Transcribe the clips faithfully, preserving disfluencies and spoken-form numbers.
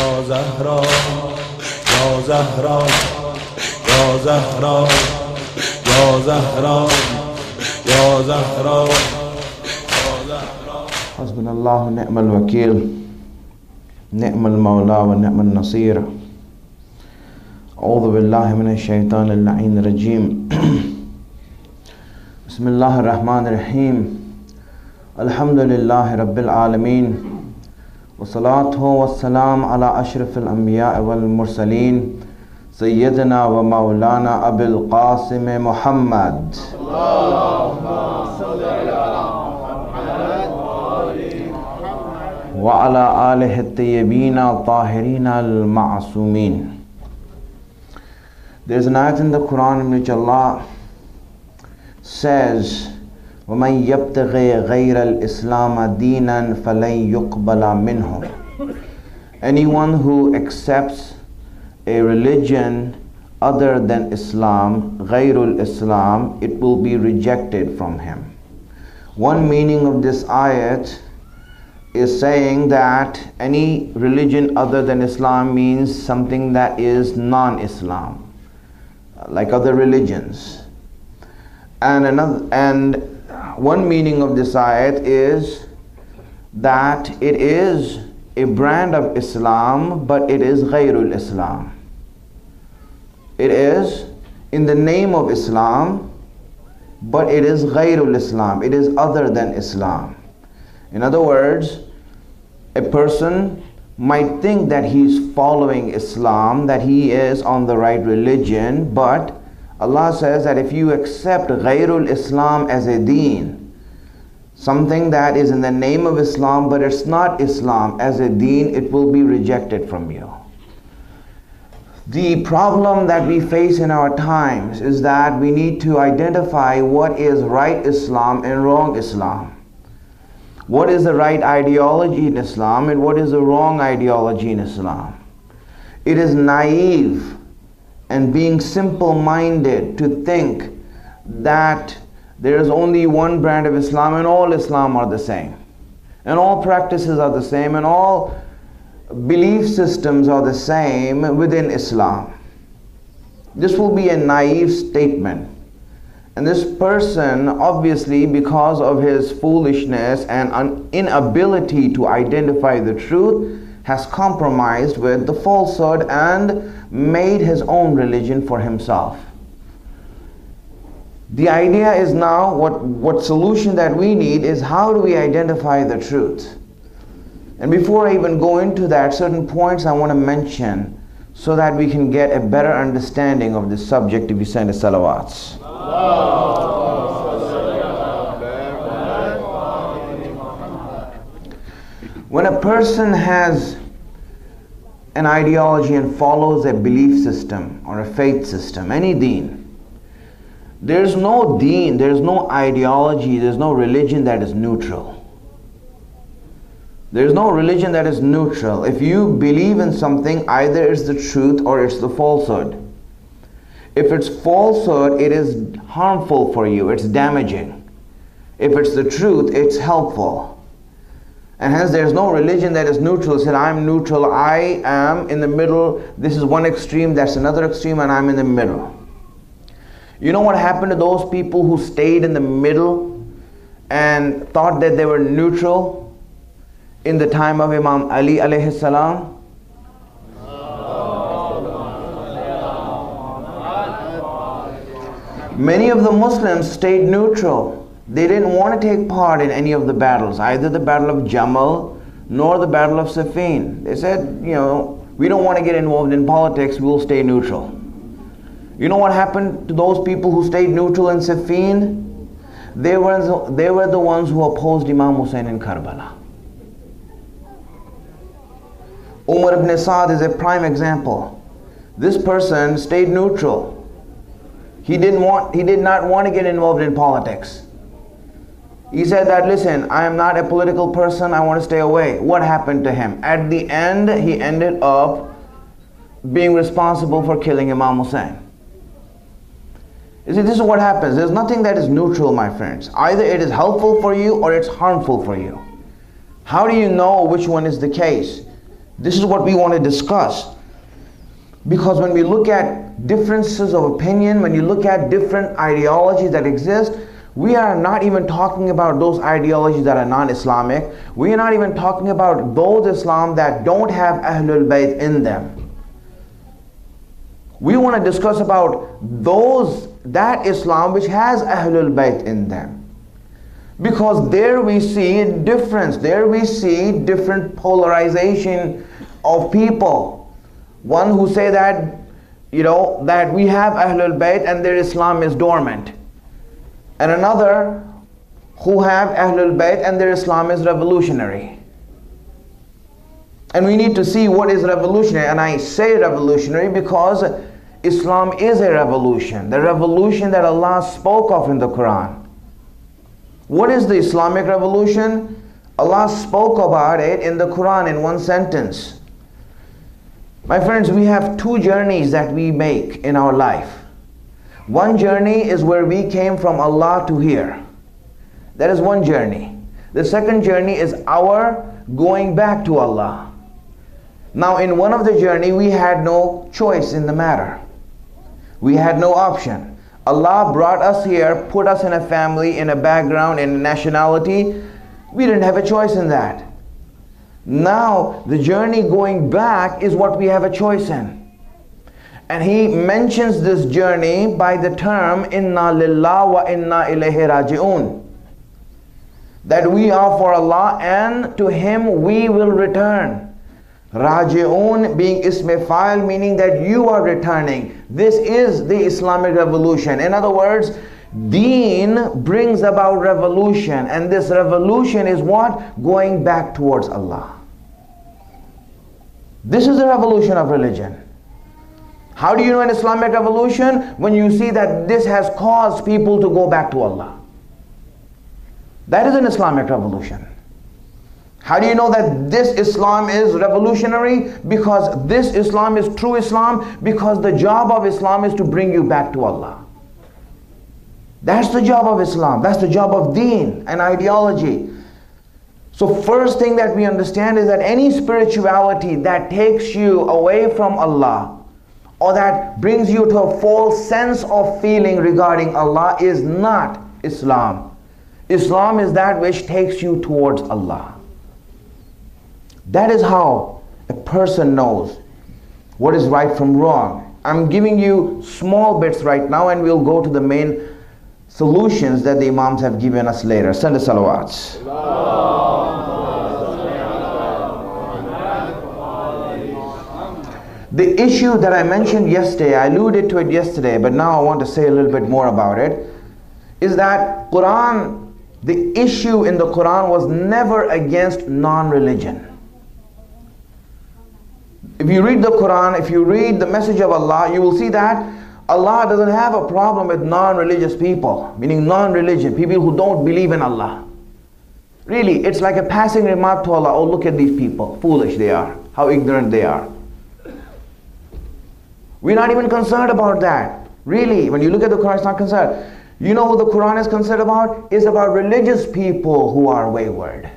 Ya Zahra, Ya Zahra, Ya Zahra, Ya Zahra, Ya Zahra, Ya Zahra. Hasbunallahu ni'mal wakeel, ni'mal mawla wa ni'mal nasir. A'udhu billahi minash shaitanir la'in rajim. Bismillahir Rahmanir Rahim. Alhamdulillahi Rabbil Alameen. Wassalatu wassalam ala ashrafil anbiya wal mursaleen. Sayyidina wa maulana Abil Qasim Muhammad. Allahumma salli ala Muhammad wa ala alihi at-tayyibin al-tahirin al-ma'sumin. There's an ayat in the Quran in which Allah says, وَمَنْ يَبْتَغِي غَيْرَ الْإِسْلَامَ دِينًا فَلَنْ يُقْبَلَ مِنْهُ. Anyone who accepts a religion other than Islam, غَيْرُ الْإِسْلَامِ, it will be rejected from him. One meaning of this ayat is saying that any religion other than Islam means something that is non-Islam, like other religions. And another, and one meaning of this ayat is that it is a brand of Islam, but it is ghayrul Islam. It is in the name of Islam, but it is ghayrul Islam. It is other than Islam. In other words, a person might think that he's following Islam, that he is on the right religion, but Allah says that if you accept ghayrul Islam as a deen, something that is in the name of Islam but it's not Islam as a deen, it will be rejected from you. The problem that we face in our times is that we need to identify what is right Islam and wrong Islam. What is the right ideology in Islam and what is the wrong ideology in Islam. It is naive and being simple-minded to think that there is only one brand of Islam and all Islam are the same, and all practices are the same, and all belief systems are the same within Islam. This will be a naive statement, and this person, obviously because of his foolishness and inability to identify the truth, has compromised with the falsehood and made his own religion for himself. The idea is now, what, what solution that we need is how do we identify the truth? And before I even go into that, certain points I want to mention so that we can get a better understanding of this subject if we send a salawats. When a person has an ideology and follows a belief system or a faith system, any deen, there's no deen, there's no ideology, there's no religion that is neutral. There's no religion that is neutral. If you believe in something, either it's the truth or it's the falsehood. If it's falsehood, it is harmful for you, it's damaging. If it's the truth, it's helpful. And hence there's no religion that is neutral. Said, I'm neutral, I am in the middle, this is one extreme, that's another extreme, and I'm in the middle. You know what happened to those people who stayed in the middle and thought that they were neutral in the time of Imam Ali alayhi salam? Many of the Muslims stayed neutral. They didn't want to take part in any of the battles, either the battle of Jamal nor the battle of Siffin. They said, you know, we don't want to get involved in politics, we'll stay neutral. You know what happened to those people who stayed neutral in Siffin? They were, they were the ones who opposed Imam Hussein in Karbala. Umar ibn Saad is a prime example. This person stayed neutral. He didn't want, he did not want to get involved in politics. He said that, listen, I am not a political person, I want to stay away. What happened to him? At the end, he ended up being responsible for killing Imam Hussein. You see, this is what happens. There's nothing that is neutral, my friends. Either it is helpful for you or it's harmful for you. How do you know which one is the case? This is what we want to discuss. Because when we look at differences of opinion, when you look at different ideologies that exist, we are not even talking about those ideologies that are non-Islamic. We are not even talking about those Islam that don't have Ahlul Bayt in them. We want to discuss about those, that Islam which has Ahlul Bayt in them. Because there we see a difference, there we see different polarization of people. One who say that, you know, that we have Ahlul Bayt and their Islam is dormant. And another who have Ahlul Bayt and their Islam is revolutionary. And we need to see what is revolutionary. And I say revolutionary because Islam is a revolution. The revolution that Allah spoke of in the Quran. What is the Islamic revolution? Allah spoke about it in the Quran in one sentence. My friends, we have two journeys that we make in our life. One journey is where we came from Allah to here. That is one journey. The second journey is our going back to Allah. Now in one of the journey we had no choice in the matter. We had no option. Allah brought us here, put us in a family, in a background, in a nationality. We didn't have a choice in that. Now the journey going back is what we have a choice in. And he mentions this journey by the term Inna lillah wa inna ilayhi raji'un. That we are for Allah and to Him we will return. Raji'un being isme fa'il, meaning that you are returning. This is the Islamic revolution. In other words, Deen brings about revolution, and this revolution is what? Going back towards Allah. This is the revolution of religion. How do you know an Islamic revolution? When you see that this has caused people to go back to Allah. That is an Islamic revolution. How do you know that this Islam is revolutionary? Because this Islam is true Islam, because the job of Islam is to bring you back to Allah. That's the job of Islam. That's the job of deen and ideology. So first thing that we understand is that any spirituality that takes you away from Allah, or that brings you to a false sense of feeling regarding Allah, is not Islam. Islam is that which takes you towards Allah. That is how a person knows what is right from wrong. I'm giving you small bits right now, and we'll go to the main solutions that the Imams have given us later. Send the salawats. The issue that I mentioned yesterday, I alluded to it yesterday, but now I want to say a little bit more about it, is that Quran, the issue in the Quran was never against non-religion. If you read the Quran, if you read the message of Allah, you will see that Allah doesn't have a problem with non-religious people, meaning non-religion, people who don't believe in Allah. Really, it's like a passing remark to Allah, oh look at these people, foolish they are, how ignorant they are. We're not even concerned about that. Really, when you look at the Quran, it's not concerned. You know who the Quran is concerned about? It's about religious people who are wayward.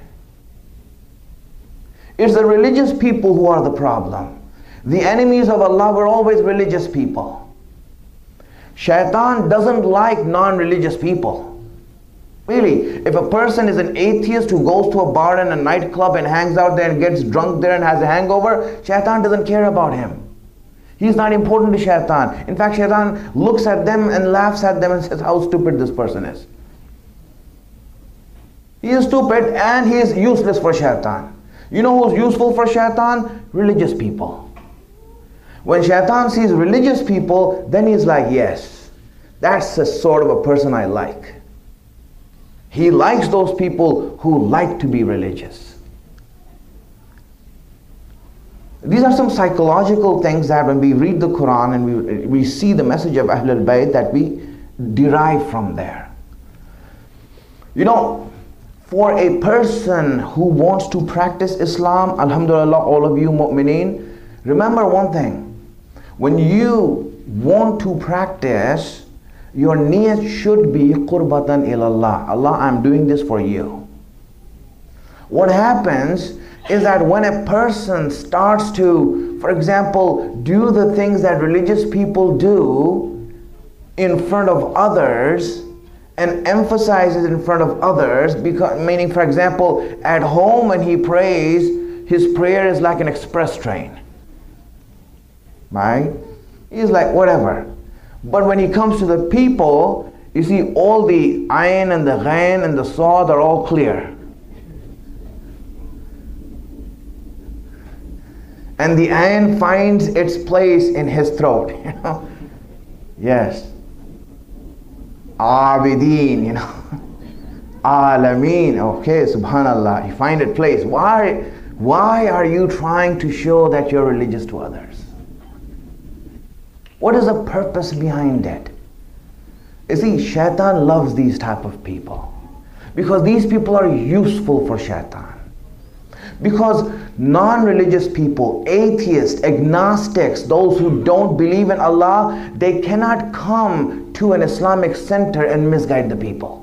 It's the religious people who are the problem. The enemies of Allah were always religious people. Shaitan doesn't like non-religious people. Really, if a person is an atheist who goes to a bar and a nightclub and hangs out there and gets drunk there and has a hangover, Shaitan doesn't care about him. He's not important to Shaitan. In fact, Shaitan looks at them and laughs at them and says how stupid this person is. He is stupid and he is useless for Shaitan. You know who's useful for Shaitan? Religious people. When Shaitan sees religious people, then he's like, yes, that's the sort of a person I like. He likes those people who like to be religious. These are some psychological things that when we read the Quran and we, we see the message of Ahlul Bayt, that we derive from there. You know, for a person who wants to practice Islam, alhamdulillah, all of you mu'mineen, remember one thing. When you want to practice, your niyat should be qurbatan ilallah. Allah, I'm doing this for you. What happens is that when a person starts to, for example, do the things that religious people do in front of others and emphasizes in front of others, because, meaning, for example, at home when he prays, his prayer is like an express train. Right? He's like, whatever. But when he comes to the people, you see all the ayn and the ghain and the sad are all clear. And the ayn finds its place in his throat, you know. Yes. Abideen, you know. Alameen, okay, subhanallah. You find it place. Why, why are you trying to show that you're religious to others? What is the purpose behind it? You see, shaitan loves these type of people because these people are useful for shaitan. Because non-religious people, atheists, agnostics, those who don't believe in Allah, they cannot come to an Islamic center and misguide the people.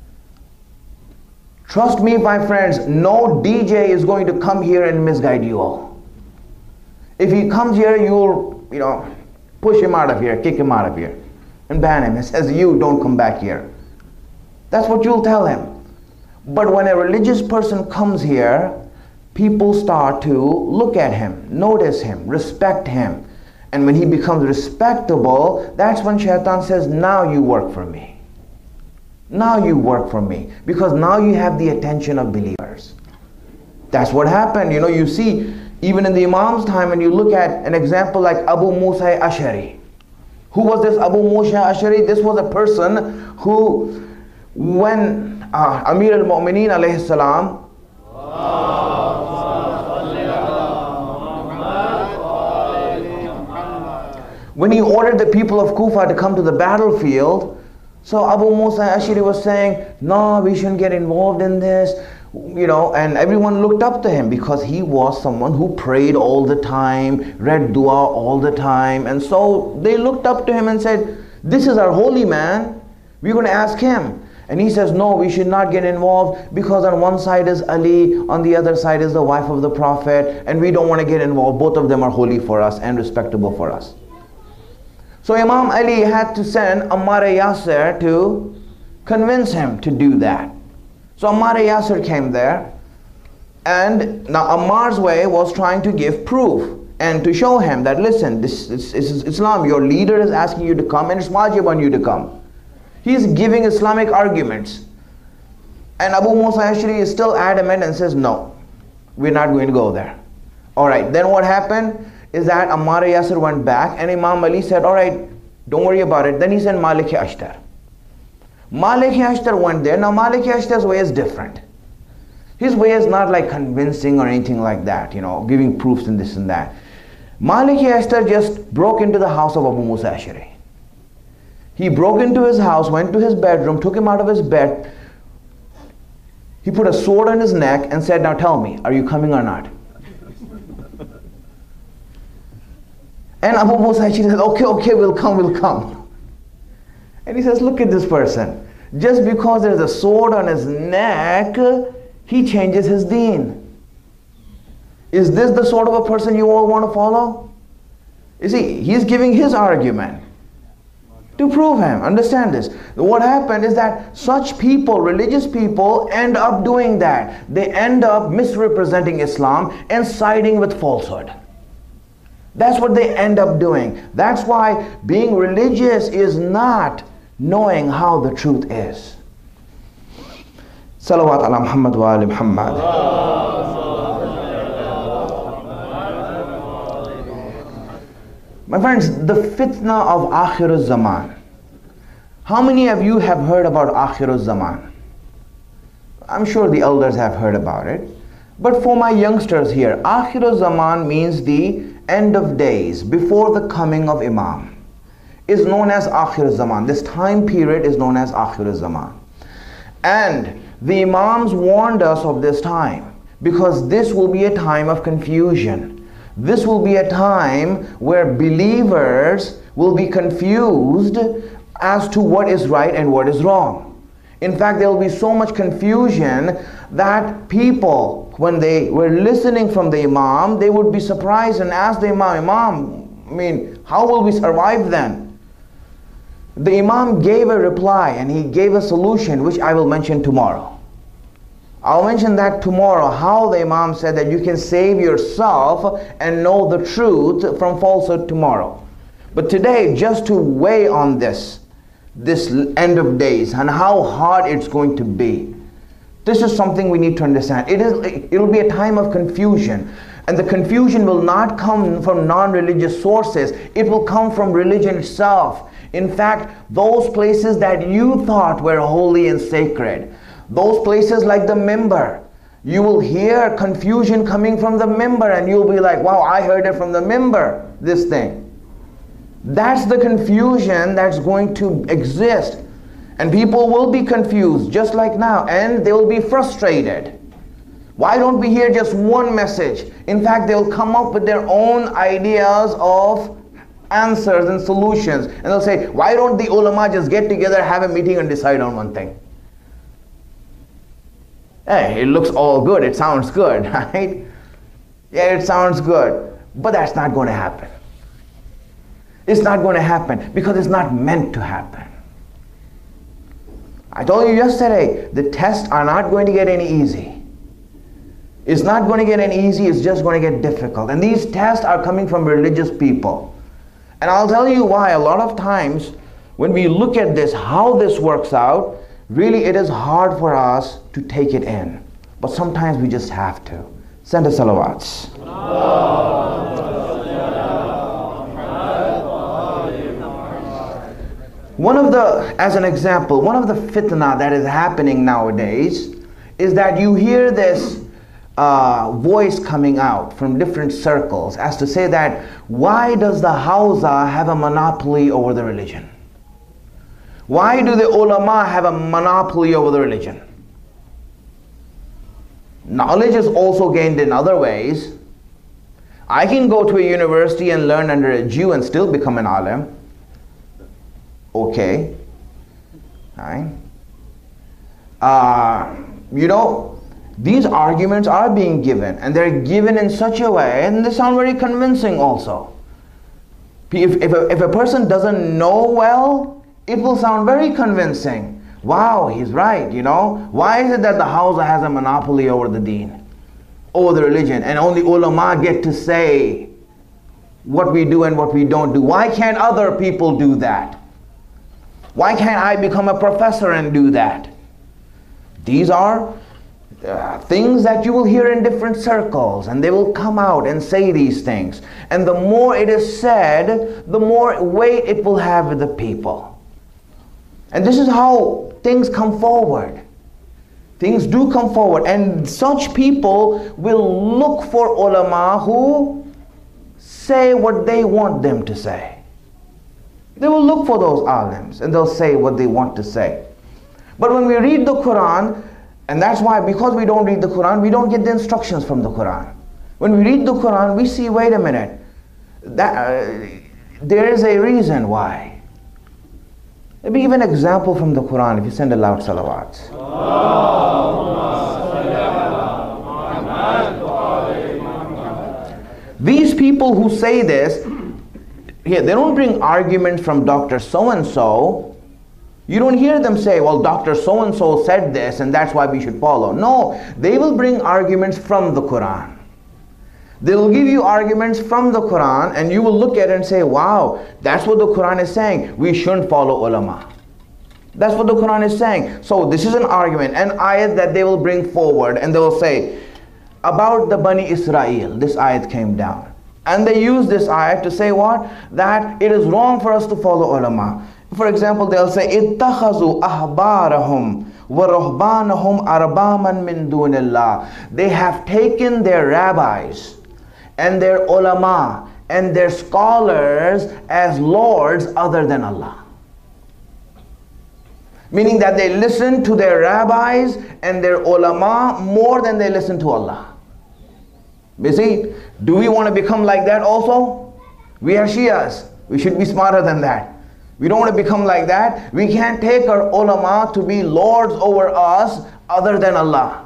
Trust me, my friends, no D J is going to come here and misguide you all. If he comes here, you'll, you know, push him out of here, kick him out of here, and ban him. It says, you don't come back here. That's what you'll tell him. But when a religious person comes here, people start to look at him, notice him, respect him. And when he becomes respectable, that's when shaitan says, now you work for me. Now you work for me. Because now you have the attention of believers. That's what happened. You know, you see, even in the Imam's time, when you look at an example like Abu Musa Ash'ari. Who was this Abu Musa Ash'ari? This was a person who, when uh, Amir al-Mu'mineen alayhi salam, when he ordered the people of Kufa to come to the battlefield, so Abu Musa Ash'ari was saying, no, we shouldn't get involved in this, you know, and everyone looked up to him because he was someone who prayed all the time, read dua all the time, and so they looked up to him and said, this is our holy man, we're going to ask him. And he says, no, we should not get involved because on one side is Ali, on the other side is the wife of the Prophet, and we don't want to get involved. Both of them are holy for us and respectable for us. So Imam Ali had to send Ammar Yasir to convince him to do that. So Ammar Yasir came there, and now Ammar's way was trying to give proof and to show him that, listen, this, this, this is Islam. Your leader is asking you to come and it's wajib on you to come. He's giving Islamic arguments. And Abu Musa Ash'ari is still adamant and says, no, we're not going to go there. Alright, then what happened is that Ammar Yasir went back and Imam Ali said, alright, don't worry about it. Then he sent Malik Ashtar. Malik Ashtar went there. Now Malik Ashtar's way is different. His way is not like convincing or anything like that, you know, giving proofs and this and that. Malik Ashtar just broke into the house of Abu Musa Ash'ari. He broke into his house, went to his bedroom, took him out of his bed. He put a sword on his neck and said, now tell me, are you coming or not? And Abu Musa Ash'ari said, okay, okay, we'll come, we'll come. And he says, look at this person. Just because there's a sword on his neck, he changes his deen. Is this the sort of a person you all want to follow? You see, he's giving his argument to prove him. Understand this. What happened is that such people, religious people, end up doing that. They end up misrepresenting Islam and siding with falsehood. That's what they end up doing. That's why being religious is not knowing how the truth is. Salawat ala Muhammad wa ali Muhammad. My friends, the fitna of Akhir al-Zaman. How many of you have heard about Akhir al-Zaman? I'm sure the elders have heard about it. But for my youngsters here, Akhir al-Zaman means the end of days, before the coming of Imam. Is known as Akhir al-Zaman. This time period is known as Akhir al-Zaman. And the Imams warned us of this time because this will be a time of confusion. This will be a time where believers will be confused as to what is right and what is wrong. In fact, there will be so much confusion that people, when they were listening from the Imam, they would be surprised and ask the Imam, Imam, I mean, how will we survive then? The Imam gave a reply and he gave a solution which I will mention tomorrow. I'll mention that tomorrow, how the Imam said that you can save yourself and know the truth from falsehood tomorrow. But today, just to weigh on this, this end of days and how hard it's going to be, this is something we need to understand. It is, it will be a time of confusion. And the confusion will not come from non-religious sources. It will come from religion itself. In fact, those places that you thought were holy and sacred, those places like the mimbar, you will hear confusion coming from the mimbar and you'll be like, wow, I heard it from the mimbar, this thing. That's the confusion that's going to exist. And people will be confused just like now, and they will be frustrated. Why don't we hear just one message? In fact, they'll come up with their own ideas of answers and solutions. And they'll say, why don't the ulama just get together, have a meeting and decide on one thing? Hey, it looks all good, it sounds good, right? Yeah, it sounds good. But that's not going to happen. It's not going to happen because it's not meant to happen. I told you yesterday, the tests are not going to get any easy. It's not going to get any easy, it's just going to get difficult. And these tests are coming from religious people. And I'll tell you why. A lot of times, when we look at this, how this works out, really it is hard for us to take it in. But sometimes we just have to. Send us salawats. One of the, as an example, one of the fitna that is happening nowadays is that you hear this uh, voice coming out from different circles as to say that, why does the Hawza have a monopoly over the religion? Why do the ulama have a monopoly over the religion? Knowledge is also gained in other ways. I can go to a university and learn under a Jew and still become an alim. Okay. Right. Uh, you know, these arguments are being given, and they're given in such a way, and they sound very convincing also. If, if, a, if a person doesn't know well, it will sound very convincing. Wow, he's right, you know. Why is it that the Hawza has a monopoly over the deen, over the religion, and only ulama get to say what we do and what we don't do? Why can't other people do that? Why can't I become a professor and do that? These are uh, things that you will hear in different circles, and they will come out and say these things. And the more it is said, the more weight it will have with the people. And this is how things come forward. Things do come forward, and such people will look for ulama who say what they want them to say. They will look for those alims and they'll say what they want to say. But when we read the Quran, and that's why, because we don't read the Quran, we don't get the instructions from the Quran. When we read the Quran, we see, wait a minute, that, uh, there is a reason why. Let me give an example from the Quran if you send a loud salawat. These people who say this, here, they don't bring arguments from Doctor So-and-so. You don't hear them say, well, Doctor So-and-so said this and that's why we should follow. No, they will bring arguments from the Quran. They will give you arguments from the Quran, and you will look at it and say, wow, that's what the Quran is saying. We shouldn't follow ulama. That's what the Quran is saying. So this is an argument, an ayat that they will bring forward, and they will say, about the Bani Israel, this ayat came down. And they use this ayat to say what? That it is wrong for us to follow ulama. For example, they'll say, اتَّخَذُوا أَحْبَارَهُمْ وَرُهْبَانَهُمْ أَرْبَابًا مِّن دُونِ اللَّهِ. They have taken their rabbis and their ulama and their scholars as lords other than Allah. Meaning that they listen to their rabbis and their ulama more than they listen to Allah. You see, do we want to become like that also? We are Shias. We should be smarter than that. We don't want to become like that. We can't take our ulama to be lords over us other than Allah.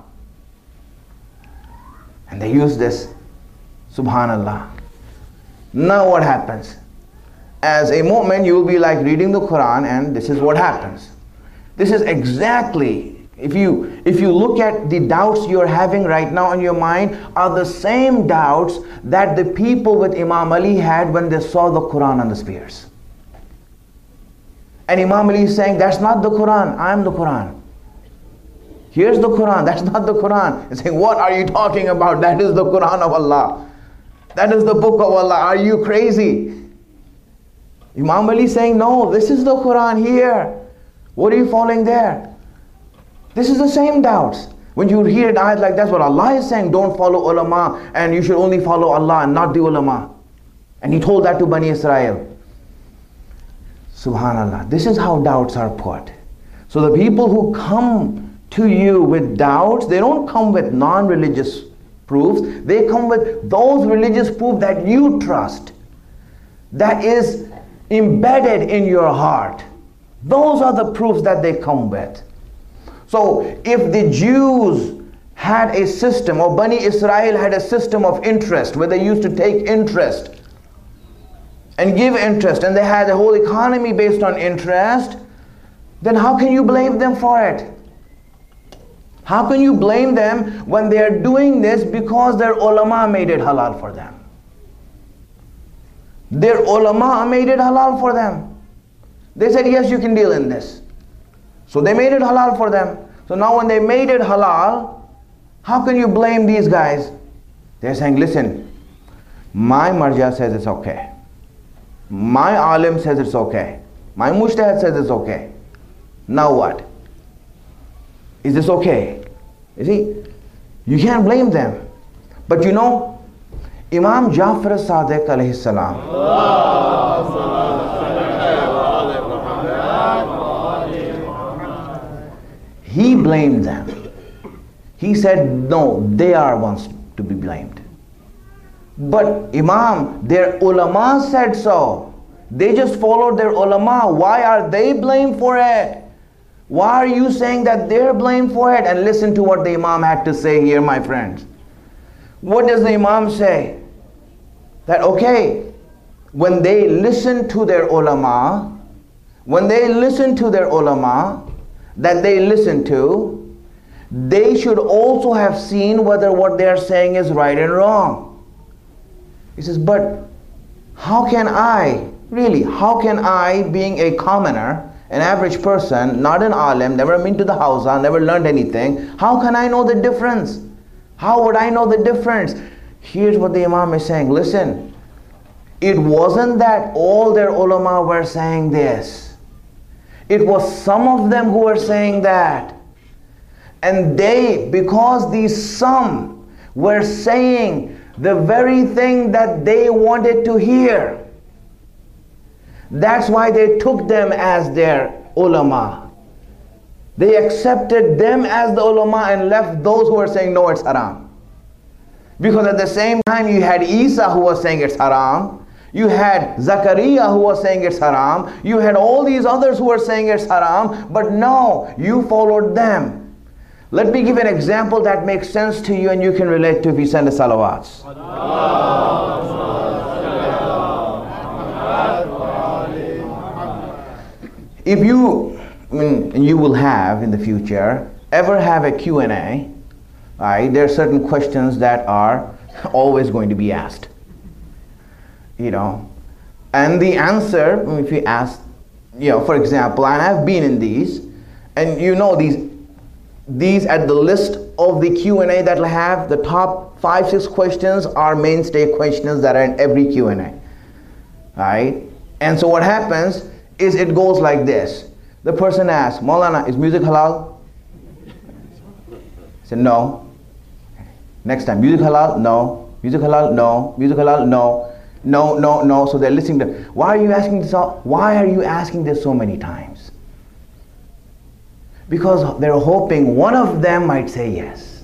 And they use this. Subhanallah. Now what happens? As a mu'min, you will be like reading the Quran, and this is what happens. This is exactly, if you if you look at the doubts you're having right now in your mind, are the same doubts that the people with Imam Ali had when they saw the Quran on the spears. And Imam Ali is saying, that's not the Quran, I am the Quran. Here's the Quran, that's not the Quran. He's saying, what are you talking about? That is the Quran of Allah. That is the book of Allah. Are you crazy? Imam Ali is saying, no, this is the Quran here. What are you following there? This is the same doubts. When you hear an ayat like that's what Allah is saying, don't follow ulama and you should only follow Allah and not the ulama. And He told that to Bani Israel. Subhanallah. This is how doubts are put. So the people who come to you with doubts, they don't come with non-religious proofs. They come with those religious proofs that you trust, that is embedded in your heart. Those are the proofs that they come with. So if the Jews had a system, or Bani Israel had a system of interest, where they used to take interest and give interest, and they had a whole economy based on interest, then how can you blame them for it? How can you blame them when they are doing this because their ulama made it halal for them? Their ulama made it halal for them. They said, yes, you can deal in this. So they made it halal for them. So now when they made it halal, how can you blame these guys? They're saying, listen, my marja says it's okay. My alim says it's okay. My mujtahid says it's okay. Now what? Is this okay? You see, you can't blame them. But you know, Imam Jafar as-Sadiq alayhi salam, he blamed them. He said, no, they are ones to be blamed. But Imam, their ulama said so. They just followed their ulama. Why are they blamed for it? Why are you saying that they're blamed for it? And listen to what the Imam had to say here, my friends. What does the Imam say? That okay, when they listen to their ulama, when they listen to their ulama, that they listen to, they should also have seen whether what they are saying is right and wrong. He says, but how can I, really, how can I, being a commoner, an average person, not an alim, never been to the Hausa, never learned anything, how can I know the difference? How would I know the difference? Here's what the Imam is saying. Listen, it wasn't that all their ulama were saying this. It was some of them who were saying that. And they, because these some were saying the very thing that they wanted to hear, that's why they took them as their ulama. They accepted them as the ulama and left those who were saying no, it's haram. Because at the same time you had Isa who was saying it's haram, you had Zakaria who was saying it's haram, you had all these others who were saying it's haram, but no, you followed them. Let me give an example that makes sense to you and you can relate to if you send a salawats. If you, I mean, and you will have in the future, ever have a Q and A, right, there are certain questions that are always going to be asked. You know, and the answer, if you ask, you know, for example, and I've been in these, and you know these, these at the list of the Q and A that will have, the top five, six questions are mainstay questions that are in every Q and A. Right? And so what happens is it goes like this. The person asks, Maulana, is music halal? I said, no. Next time, music halal? No. Music halal? No. Music halal? No. No, no, no. So they're listening to, why are you asking this all? Why are you asking this so many times? Because they're hoping one of them might say yes.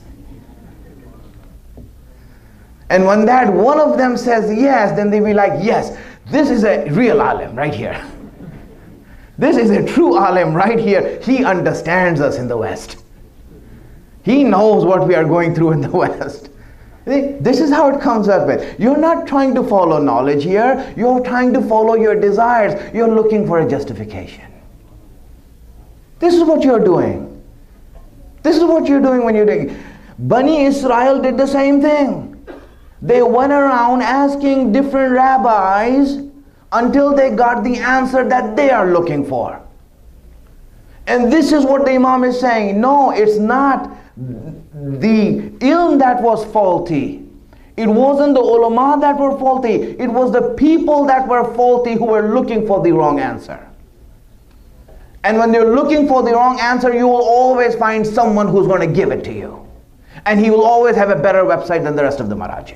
And when that one of them says yes, then they'll be like, yes, this is a real alim right here. This is a true alim right here. He understands us in the West. He knows what we are going through in the West. This is how it comes up with. You're not trying to follow knowledge here. You're trying to follow your desires. You're looking for a justification. This is what you're doing. This is what you're doing when you're doing. Bani Israel did the same thing. They went around asking different rabbis until they got the answer that they are looking for. And this is what the Imam is saying. No, it's not the ilm that was faulty. It wasn't the ulama that were faulty. It was the people that were faulty who were looking for the wrong answer. And when you're looking for the wrong answer, you will always find someone who's going to give it to you. And he will always have a better website than the rest of the Maraji.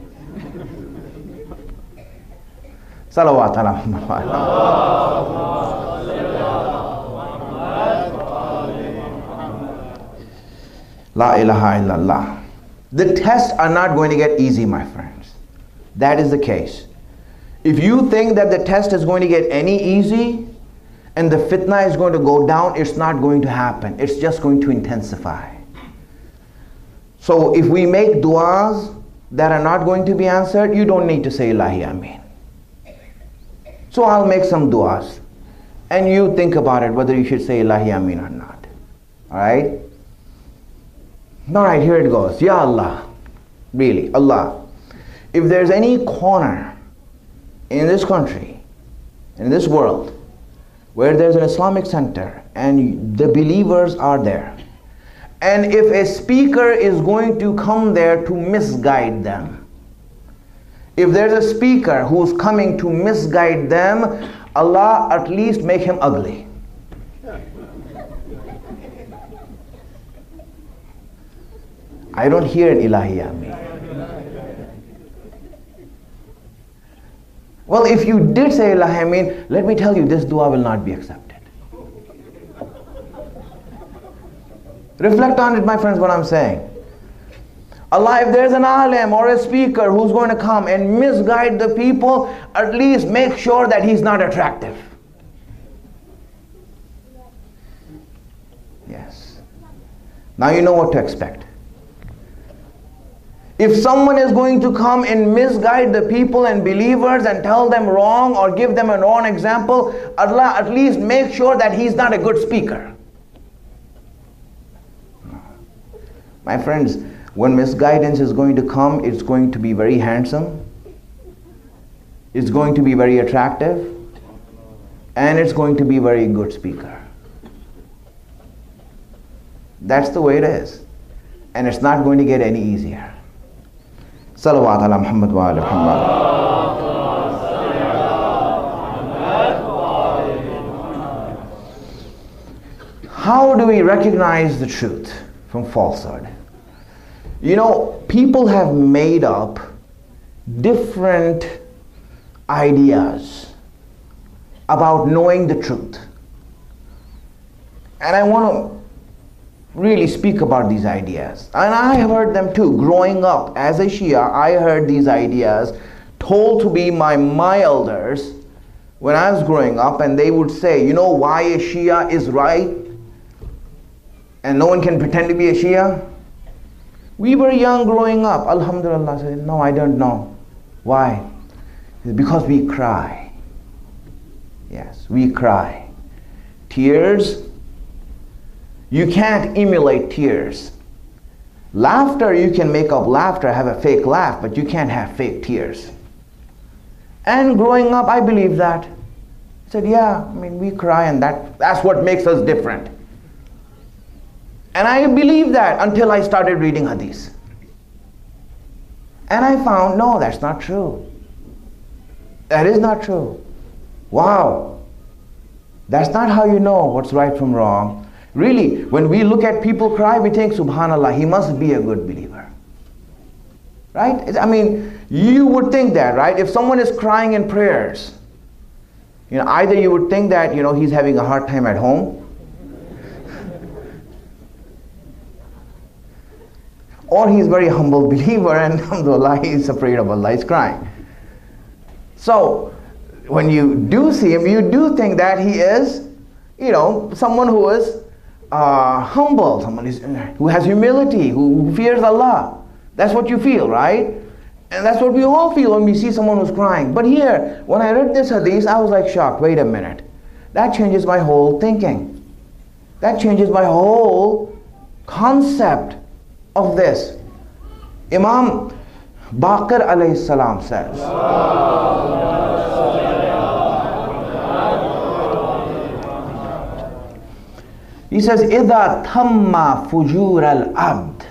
Salawat ala Muhammad. La ilaha illallah. The tests are not going to get easy, my friends. That is the case. If you think that the test is going to get any easy and the fitna is going to go down, it's not going to happen. It's just going to intensify. So if we make du'as that are not going to be answered, you don't need to say Ilahi Ameen. So I'll make some du'as and you think about it whether you should say Ilahi Ameen or not. Alright? Alright, here it goes. Ya Allah. Really, Allah. If there's any corner in this country, in this world, where there's an Islamic center and the believers are there, and if a speaker is going to come there to misguide them, if there's a speaker who's coming to misguide them, Allah, at least make him ugly. I don't hear an Ilahi Ameen. Well, if you did say Ilahi Ameen, let me tell you, this dua will not be accepted. Reflect on it, my friends, what I'm saying. Allah, if there's an alim or a speaker who's going to come and misguide the people, at least make sure that he's not attractive. Yes. Now you know what to expect. If someone is going to come and misguide the people and believers and tell them wrong or give them a wrong example, Allah, at least make sure that he's not a good speaker. My friends, when misguidance is going to come, it's going to be very handsome, it's going to be very attractive, and it's going to be very good speaker. That's the way it is. And it's not going to get any easier. Salawat ala Muhammad wa ala Muhammad. How do we recognize the truth from falsehood? You know, people have made up different ideas about knowing the truth. And I want to really speak about these ideas. And I have heard them too. Growing up as a Shia, I heard these ideas told to be by my elders when I was growing up, and they would say, you know why a Shia is right and no one can pretend to be a Shia? We were young growing up. Alhamdulillah. I said, no, I don't know. Why? It's because we cry. Yes, we cry. Tears. You can't emulate tears. Laughter, you can make up laughter, have a fake laugh, but you can't have fake tears. And growing up, I believed that. I said, yeah, I mean, we cry, and that, that's what makes us different. And I believed that until I started reading hadith. And I found, no, that's not true. That is not true. Wow. That's not how you know what's right from wrong. Really, when we look at people cry, we think, subhanallah, he must be a good believer. Right? I mean, you would think that, right? If someone is crying in prayers, you know, either you would think that, you know, he's having a hard time at home, or he's a very humble believer and alhamdulillah, he's afraid of Allah, he's crying. So, when you do see him, you do think that he is, you know, someone who is uh, humble, someone is, who has humility, who, who fears Allah. That's what you feel, right? And that's what we all feel when we see someone who's crying. But here, when I read this hadith, I was like shocked. Wait a minute. That changes my whole thinking. That changes my whole concept of this. Imam Baqir alayhi salam says, he says, إِذَا تَمَّ فُجُورَ الْعَبْدِ,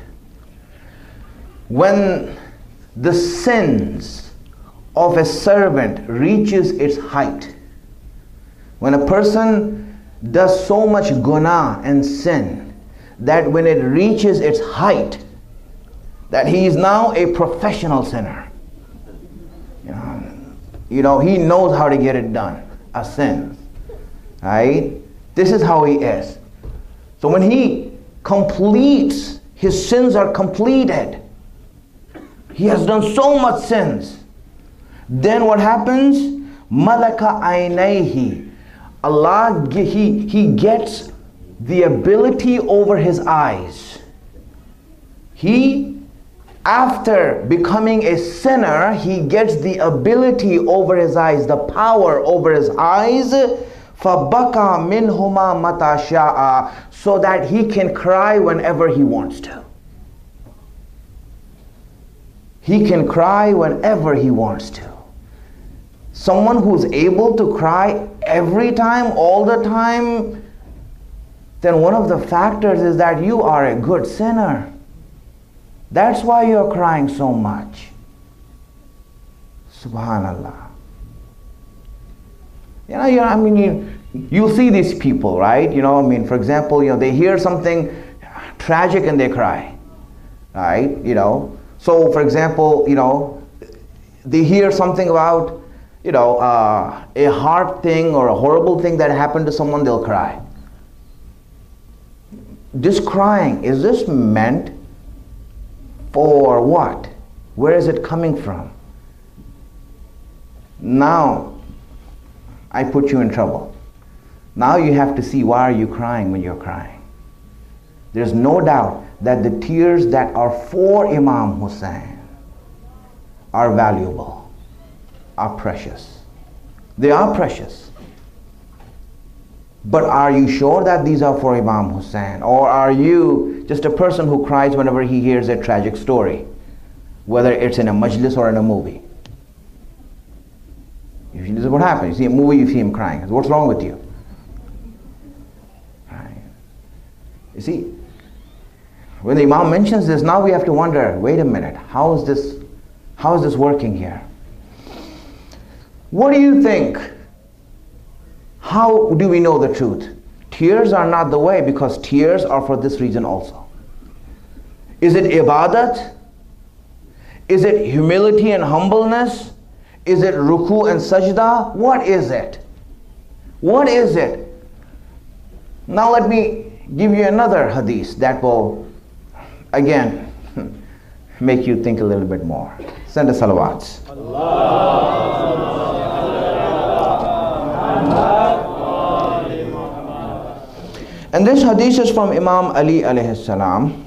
when the sins of a servant reaches its height, when a person does so much guna and sin that when it reaches its height, that he is now a professional sinner. You know, you know, he knows how to get it done, a sin. Right? This is how he is. So when he completes, his sins are completed. He has done so much sins. Then what happens? Malaka aynayhi. Allah, he, he gets the ability over his eyes. He, after becoming a sinner, he gets the ability over his eyes, the power over his eyes. فَبَكَى مِنْهُمَا مَتَى شَاءَ, so that he can cry whenever he wants to. He can cry whenever he wants to. Someone who's able to cry every time, all the time, then one of the factors is that you are a good sinner. That's why you're crying so much. Subhanallah. You know, you know, I mean, you, you'll see these people, right? You know, I mean, for example, you know, they hear something tragic and they cry, right? You know, so for example, you know, they hear something about, you know, uh, a hard thing or a horrible thing that happened to someone, they'll cry. This crying, is this meant for what? Where is it coming from? Now, I put you in trouble. Now you have to see, why are you crying when you're crying? There's no doubt that the tears that are for Imam Hussein are valuable, are precious. They are precious. But are you sure that these are for Imam Hussein? Or are you just a person who cries whenever he hears a tragic story, whether it's in a majlis or in a movie? Usually this is what happens. You see a movie, you see him crying. What's wrong with you? Right. You see, when the Imam mentions this, now we have to wonder, wait a minute, how is this, how is this working here? What do you think? How do we know the truth? Tears are not the way, because tears are for this reason also. Is it ibadat? Is it humility and humbleness? Is it ruku and sajda? What is it? What is it? Now let me give you another hadith that will, again, make you think a little bit more. Send a salawats. And this hadith is from Imam Ali alayhi salam.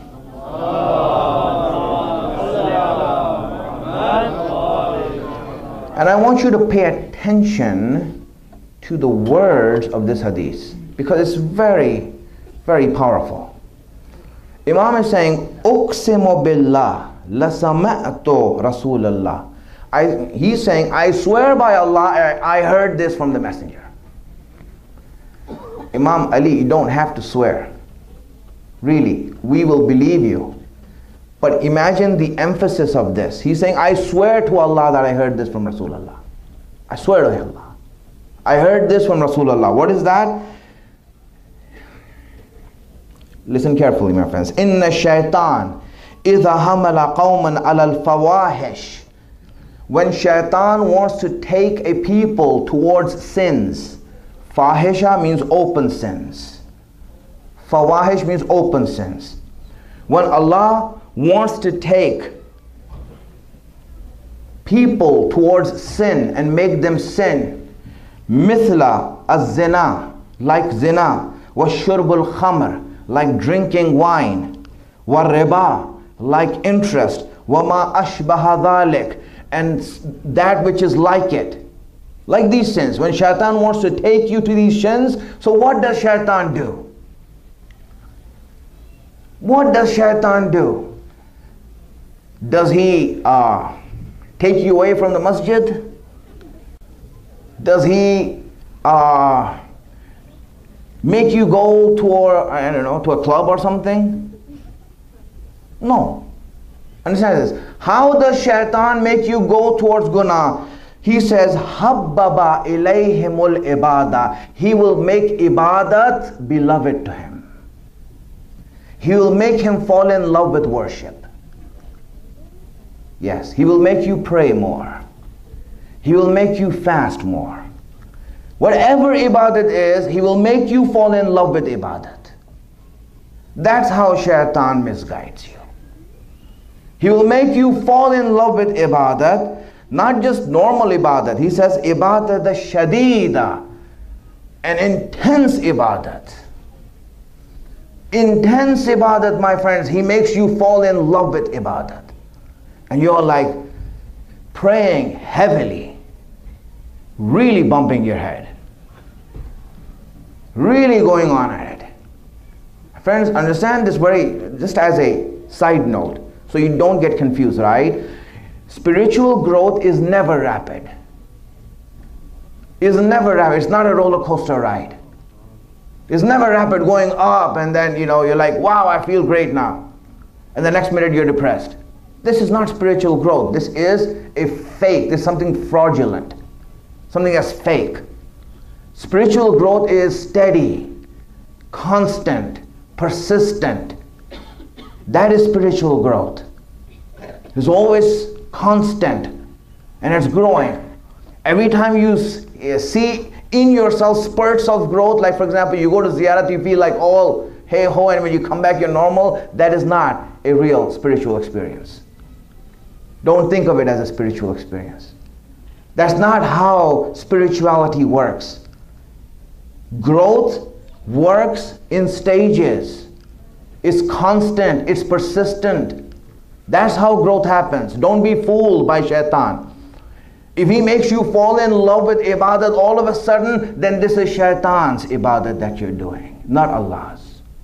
And I want you to pay attention to the words of this hadith, because it's very, very powerful. Imam is saying, Uqsimu billah la sama'tu Rasulallah. I, he's saying, I swear by Allah, I, I heard this from the messenger. Imam Ali, you don't have to swear. Really, we will believe you. But imagine the emphasis of this. He's saying, I swear to Allah that I heard this from Rasulullah. I swear to Allah. I heard this from Rasulullah. What is that? Listen carefully, my friends. Inna shaitan idha hamala qawman ala al-fawahish. When shaitan wants to take a people towards sins, fahisha means open sins. Fawahish means open sins. When Allah wants to take people towards sin and make them sin, Mithla az-zina, like zina. Wa-shurbul khamr, like drinking wine. Wa-riba, like interest. Wa-ma ashbaha dhalik, and that which is like it. Like these sins. When shaitan wants to take you to these sins, so what does shaitan do? What does shaitan do? Does he uh, take you away from the masjid? Does he uh, make you go to a, I don't know, to a club or something? No. Understand this. How does shaitan make you go towards guna? He says, Habbaba ilayhimul ibadah. He will make ibadat beloved to him. He will make him fall in love with worship. Yes, he will make you pray more. He will make you fast more. Whatever ibadat is, he will make you fall in love with ibadat. That's how shaitan misguides you. He will make you fall in love with ibadat, not just normal ibadat. He says ibadat shadida, an intense ibadat. Intense ibadat, my friends. He makes you fall in love with ibadat. And you're like praying heavily, really bumping your head, really going on at it. Friends, understand this very, just as a side note, so you don't get confused, right? Spiritual growth is never rapid. It's never rapid. It's not a roller coaster ride. It's never rapid going up and then, you know, you're like, wow, I feel great now. And the next minute you're depressed. This is not spiritual growth. This is a fake. This is something fraudulent. Something that's fake. Spiritual growth is steady, constant, persistent. That is spiritual growth. It's always constant and it's growing. Every time you see in yourself spurts of growth, like for example, you go to ziyarat, you feel like all hey ho, and when you come back you're normal, that is not a real spiritual experience. Don't think of it as a spiritual experience. That's not how spirituality works. Growth works in stages. It's constant, it's persistent. That's how growth happens. Don't be fooled by shaitan. If he makes you fall in love with ibadat all of a sudden, then this is shaitan's ibadat that you're doing, not Allah's.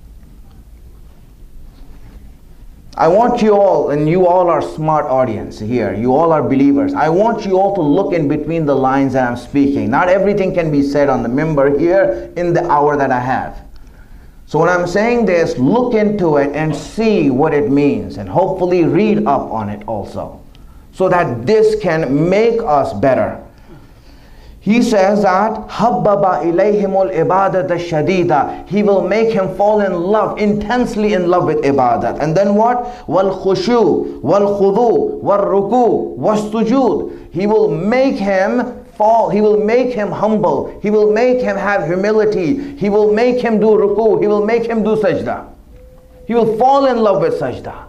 I want you all, and you all are smart audience here, you all are believers. I want you all to look in between the lines that I'm speaking. Not everything can be said on the minbar here in the hour that I have. So when I'm saying this, look into it and see what it means, and hopefully read up on it also, so that this can make us better. He says that Habbaba ilayhimul ibadat shadida. He will make him fall in love, intensely in love with ibadat. And then what? Wal khushu, wal khudu, wal ruku, was sujud. He will make him fall. He will make him humble. He will make him have humility. He will make him do ruku. He will make him do sajda. He will fall in love with sajda.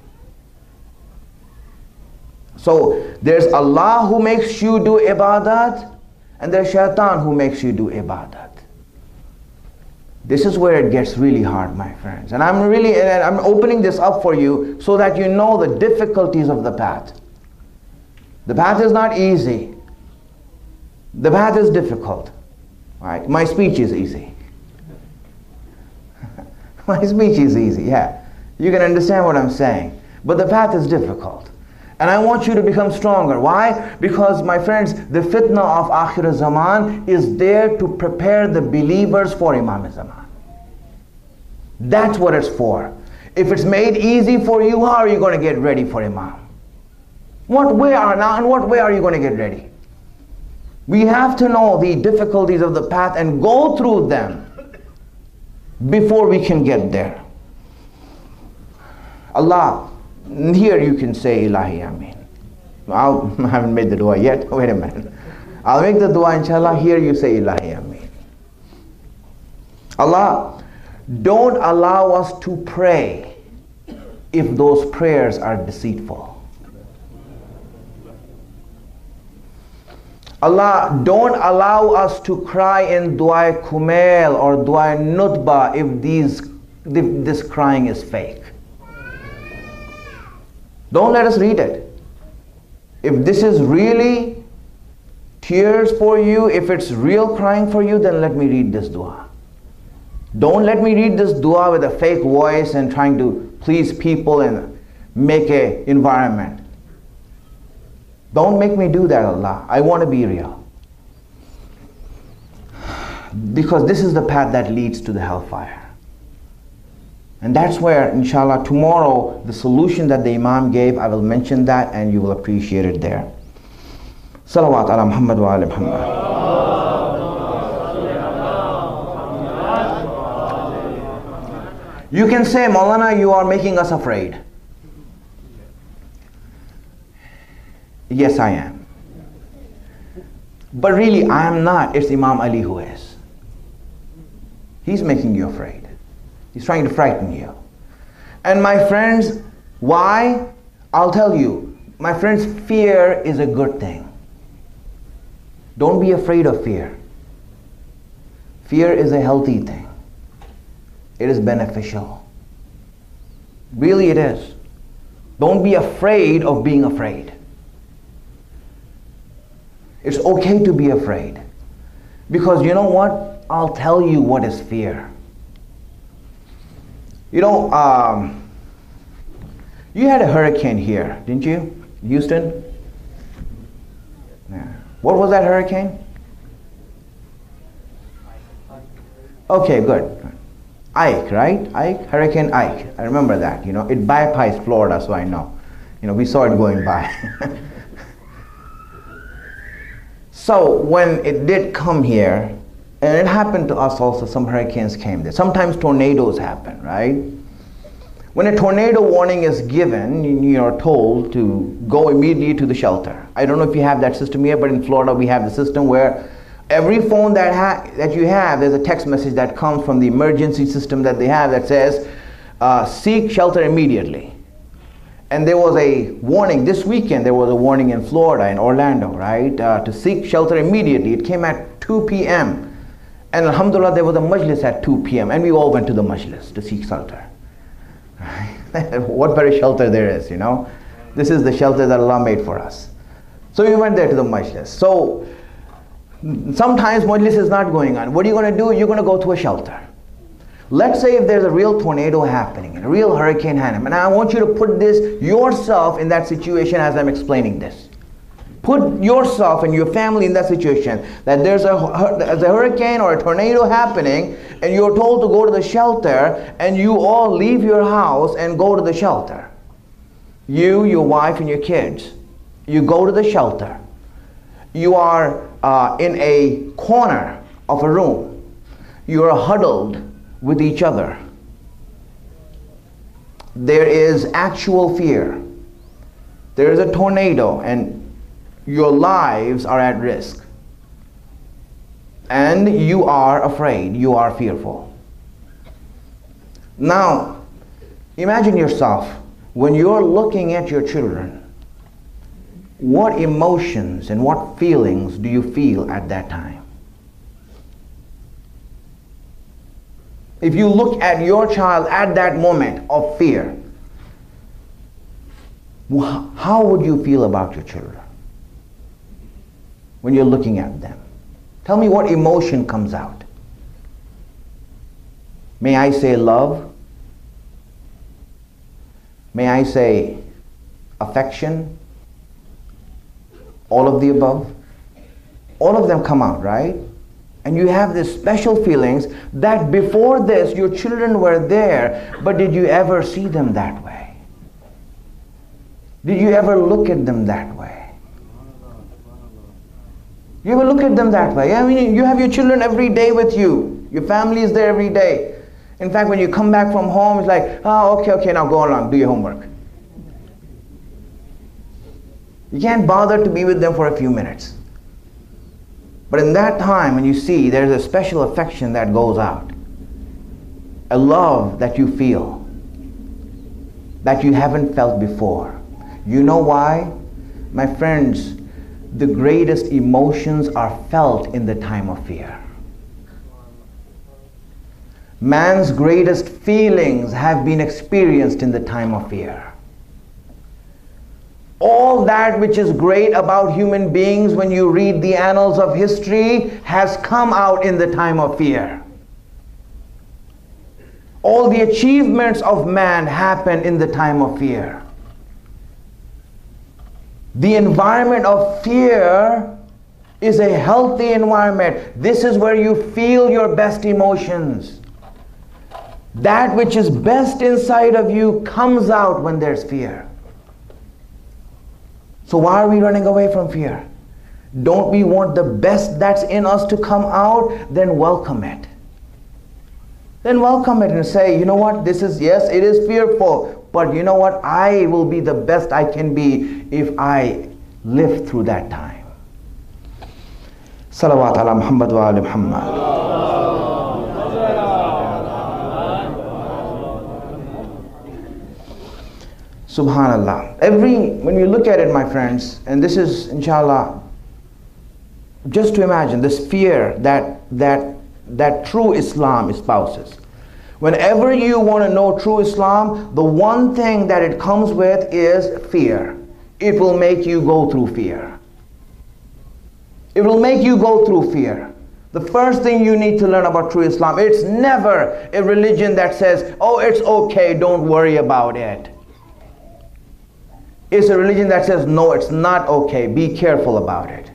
So there's Allah who makes you do ibadat, and there's shaitan who makes you do ibadat. This is where it gets really hard, my friends. And I'm really, and I'm opening this up for you so that you know the difficulties of the path. The path is not easy. The path is difficult. Right? My speech is easy. My speech is easy, yeah. You can understand what I'm saying. But the path is difficult. And I want you to become stronger. Why? Because, my friends, the fitna of Akhir Zaman is there to prepare the believers for Imam Zaman. That's what it's for. If it's made easy for you, how are you going to get ready for Imam? What way are now, in what way are you going to get ready? We have to know the difficulties of the path and go through them before we can get there. Allah, here you can say Ilahi Ameen. I'll, I haven't made the dua yet. Wait a minute. I'll make the dua inshallah. Here you say Ilahi Ameen. Allah, don't allow us to pray if those prayers are deceitful. Allah, don't allow us to cry in Dua Kumail or Dua Nutba if these if this crying is fake. Don't let us read it. If this is really tears for you, if it's real crying for you, then let me read this dua. Don't let me read this dua with a fake voice and trying to please people and make an environment. Don't make me do that, Allah. I want to be real. Because this is the path that leads to the hellfire. And that's where, inshallah, tomorrow, the solution that the Imam gave, I will mention that and you will appreciate it there. Salawat ala Muhammad wa ala Muhammad. You can say, Maulana, you are making us afraid. Yes, I am. But really, I am not. It's Imam Ali who is. He's making you afraid. He's trying to frighten you. And my friends, why? I'll tell you. My friends, fear is a good thing. Don't be afraid of fear. Fear is a healthy thing. It is beneficial. Really it is. Don't be afraid of being afraid. It's okay to be afraid. Because you know what? I'll tell you what is fear. You know, um, you had a hurricane here, didn't you? Houston? Yeah. What was that hurricane? Okay, good. Ike, right? Ike? Hurricane Ike. I remember that. You know, it bypassed Florida, so I know. You know, we saw it going by. So when it did come here, and it happened to us also, some hurricanes came there. Sometimes tornadoes happen, right? When a tornado warning is given, you are told to go immediately to the shelter. I don't know if you have that system here, but in Florida we have the system where every phone that, ha that you have, there's a text message that comes from the emergency system that they have that says, uh, seek shelter immediately. And there was a warning, this weekend there was a warning in Florida, in Orlando, right? Uh, to seek shelter immediately. It came at two p m And alhamdulillah, there was a majlis at two p m and we all went to the majlis to seek shelter. Right? What better shelter there is, you know? This is the shelter that Allah made for us. So we went there to the majlis. So sometimes majlis is not going on. What are you going to do? You're going to go to a shelter. Let's say if there's a real tornado happening, a real hurricane happening, and I want you to put this yourself in that situation as I'm explaining this. Put yourself and your family in that situation, that there's a, there's a hurricane or a tornado happening, and you're told to go to the shelter, and you all leave your house and go to the shelter. You, your wife, and your kids. You go to the shelter. You are uh, in a corner of a room. You are huddled with each other. There is actual fear. There is a tornado and your lives are at risk. And you are afraid, you are fearful. Now, imagine yourself, when you're looking at your children, what emotions and what feelings do you feel at that time? If you look at your child at that moment of fear, how would you feel about your children when you're looking at them? Tell me what emotion comes out. May I say love? May I say affection? All of the above? All of them come out, right? And you have these special feelings that before this your children were there, but did you ever see them that way? Did you ever look at them that way? You ever look at them that way? I mean, you have your children every day with you. Your family is there every day. In fact, when you come back from home, it's like, oh, okay, okay, now go along, do your homework. You can't bother to be with them for a few minutes. But in that time, when you see, there's a special affection that goes out. A love that you feel that you haven't felt before. You know why? My friends, the greatest emotions are felt in the time of fear. Man's greatest feelings have been experienced in the time of fear. All that which is great about human beings, when you read the annals of history, has come out in the time of fear. All the achievements of man happen in the time of fear. The environment of fear is a healthy environment. This is where you feel your best emotions. That which is best inside of you comes out when there's fear. So why are we running away from fear? Don't we want the best that's in us to come out? Then welcome it. Then welcome it and say, you know what, this is, yes, it is fearful, but you know what, I will be the best I can be if I live through that time. Salawat ala Muhammad wa ali Muhammad. Subhanallah. Every, when you look at it, my friends, and this is, inshallah, just to imagine this fear that, that, that true Islam espouses. Whenever you want to know true Islam, the one thing that it comes with is fear. It will make you go through fear. It will make you go through fear. The first thing you need to learn about true Islam, it's never a religion that says, oh, it's okay, don't worry about it. It's a religion that says, no, it's not okay, be careful about it.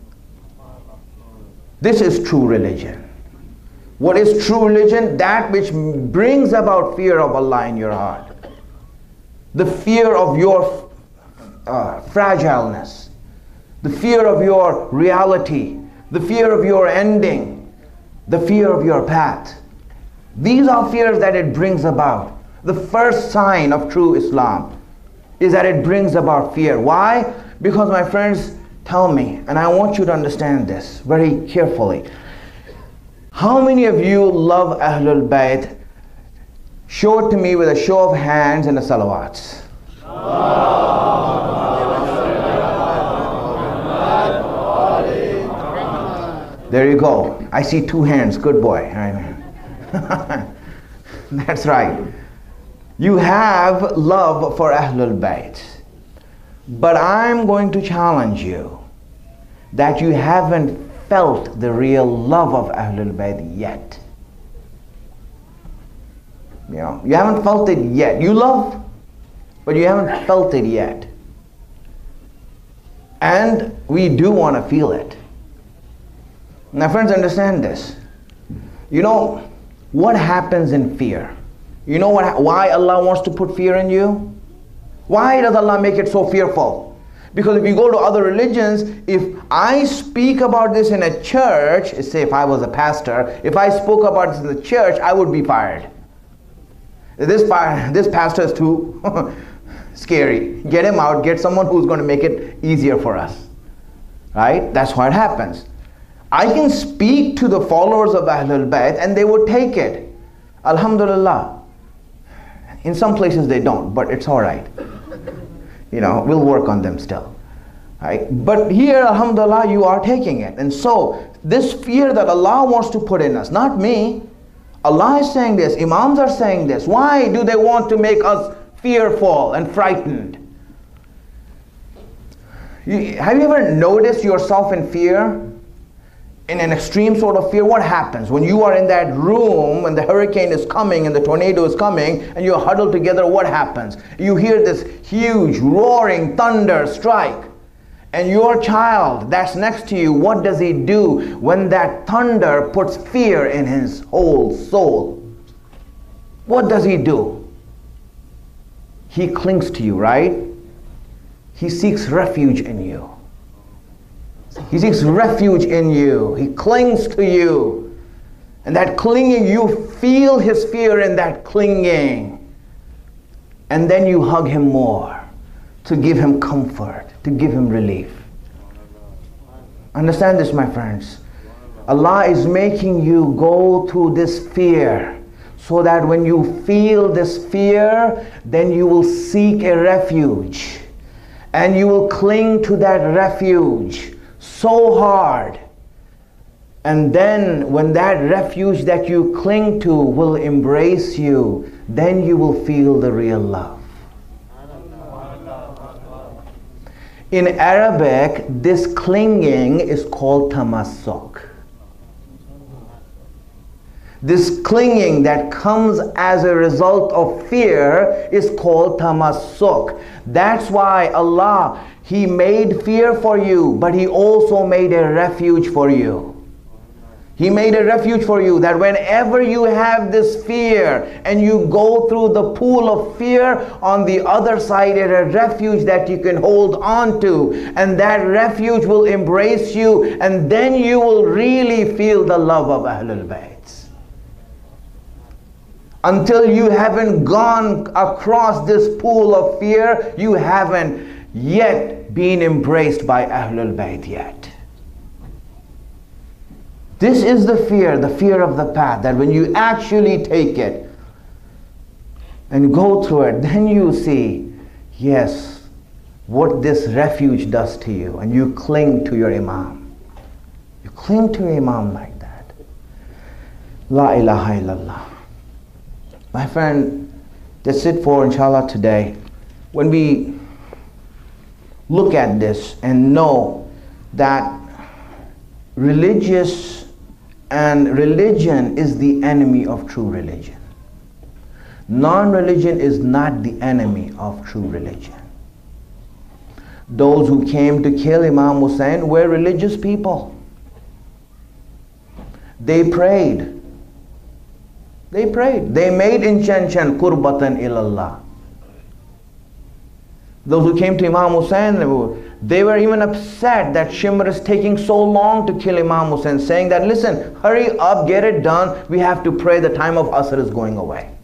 This is true religion. What is true religion? That which brings about fear of Allah in your heart. The fear of your uh, fragileness. The fear of your reality. The fear of your ending. The fear of your path. These are fears that it brings about. The first sign of true Islam is that it brings about fear. Why? Because, my friends, tell me, and I want you to understand this very carefully. How many of you love Ahlul Bayt? Show it to me with a show of hands and a salawats. There you go. I see two hands. Good boy. That's right. You have love for Ahlul Bayt. But I'm going to challenge you that you haven't felt the real love of Ahlul Bayt yet. You know, you haven't felt it yet. You love, but you haven't felt it yet. And we do want to feel it. Now, friends, understand this. You know, what happens in fear? You know what, why Allah wants to put fear in you? Why does Allah make it so fearful? Because if you go to other religions, if I speak about this in a church, say if I was a pastor, if I spoke about this in the church, I would be fired. This, this pastor is too scary. Get him out, get someone who's going to make it easier for us. Right? That's what happens. I can speak to the followers of Ahlul Bayt and they would take it. Alhamdulillah. In some places they don't, but it's alright. You know, we'll work on them still. Right? But here, alhamdulillah, you are taking it. And so, this fear that Allah wants to put in us, not me. Allah is saying this, Imams are saying this. Why do they want to make us fearful and frightened? You, have you ever noticed yourself in fear? In an extreme sort of fear, what happens? When you are in that room, when the hurricane is coming and the tornado is coming, and you're huddled together, what happens? You hear this huge roaring thunder strike. And your child that's next to you, what does he do when that thunder puts fear in his whole soul? What does he do? He clings to you, right? He seeks refuge in you. He seeks refuge in you. He clings to you. And that clinging, you feel his fear in that clinging. And then you hug him more to give him comfort, to give him relief. Understand this, my friends. Allah is making you go through this fear so that when you feel this fear, then you will seek a refuge. And you will cling to that refuge so hard. And then when that refuge that you cling to will embrace you, then you will feel the real love. In Arabic, this clinging is called tamassuk. This clinging that comes as a result of fear is called tamassuk. That's why Allah, He made fear for you, but He also made a refuge for you. He made a refuge for you, that whenever you have this fear and you go through the pool of fear, on the other side is a refuge that you can hold on to, and that refuge will embrace you, and then you will really feel the love of Ahlul Bayt. Until you haven't gone across this pool of fear, you haven't yet been embraced by Ahlul Bayt yet. This is the fear, the fear of the path, that when you actually take it and go through it, then you see, yes, what this refuge does to you, and you cling to your Imam. You cling to your Imam like that. La ilaha illallah. My friend, that's it for inshallah today. When we look at this and know that religious and religion is the enemy of true religion. Non-religion is not the enemy of true religion. Those who came to kill Imam Hussein were religious people. They prayed. They prayed. They made intention, qurbatan ilallah. Those who came to Imam Hussein, they were even upset that Shimr is taking so long to kill Imam Hussein, saying that, listen, hurry up, get it done. We have to pray, the time of Asr is going away.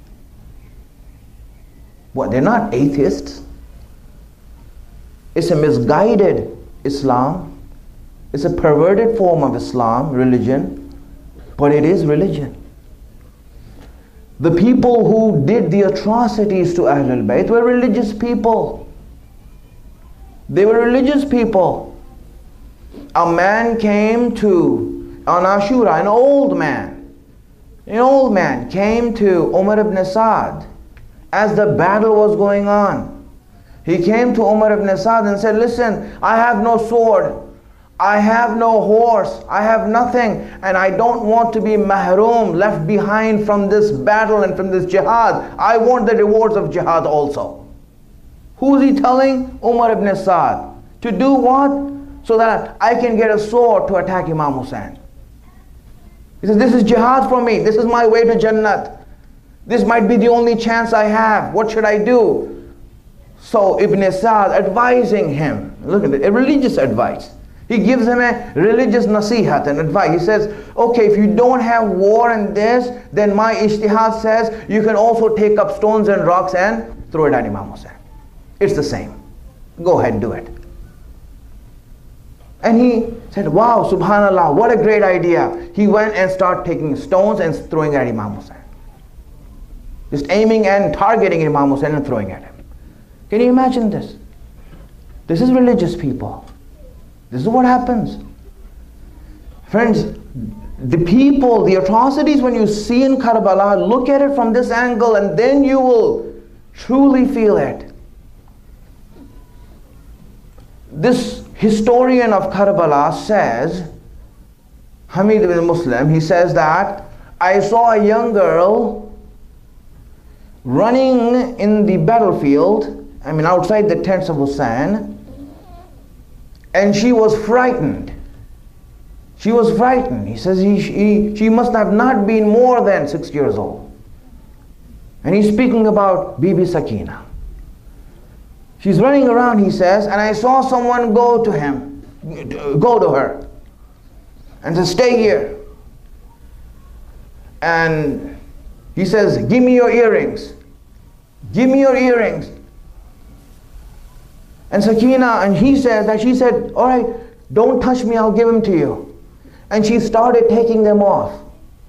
What, they're not atheists. It's a misguided Islam. It's a perverted form of Islam, religion, but it is religion. The people who did the atrocities to Ahlul Bayt were religious people. They were religious people. A man came to, on Ashura, an old man, an old man came to Umar ibn Sa'd as the battle was going on. He came to Umar ibn Sa'd and said, listen, I have no sword. I have no horse, I have nothing, and I don't want to be mahroom, left behind from this battle and from this jihad. I want the rewards of jihad also. Who is he telling? Umar ibn Sa'd. To do what? So that I can get a sword to attack Imam Hussein. He says, this is jihad for me, this is my way to Jannat. This might be the only chance I have, what should I do? So Ibn Sa'd advising him, look at it, a religious advice. He gives him a religious nasihat and advice. He says, okay, if you don't have war in this, then my ijtihad says you can also take up stones and rocks and throw it at Imam Hussein. It's the same. Go ahead, do it. And he said, wow, subhanallah, what a great idea. He went and started taking stones and throwing at Imam Hussein. Just aiming and targeting Imam Hussein and throwing at him. Can you imagine this? This is religious people. This is what happens. Friends, the people, the atrocities when you see in Karbala, look at it from this angle and then you will truly feel it. This historian of Karbala says, Hamid ibn Muslim, he says that, I saw a young girl running in the battlefield, I mean outside the tents of Hussein, and she was frightened. She was frightened. He says he, he, she must have not been more than six years old. And he's speaking about Bibi Sakina. She's running around, he says, and I saw someone go to him, go to her, and says, stay here. And he says, give me your earrings. Give me your earrings. And Sakina, and he said that she said, all right, don't touch me, I'll give them to you. And she started taking them off.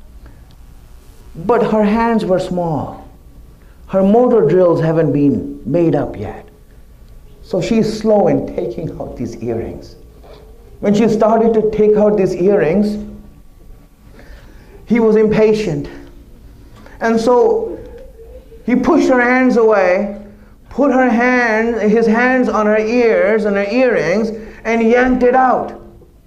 But her hands were small. Her motor drills haven't been made up yet. So she's slow in taking out these earrings. When she started to take out these earrings, he was impatient. And so he pushed her hands away, put her hand, his hands on her ears and her earrings, and yanked it out.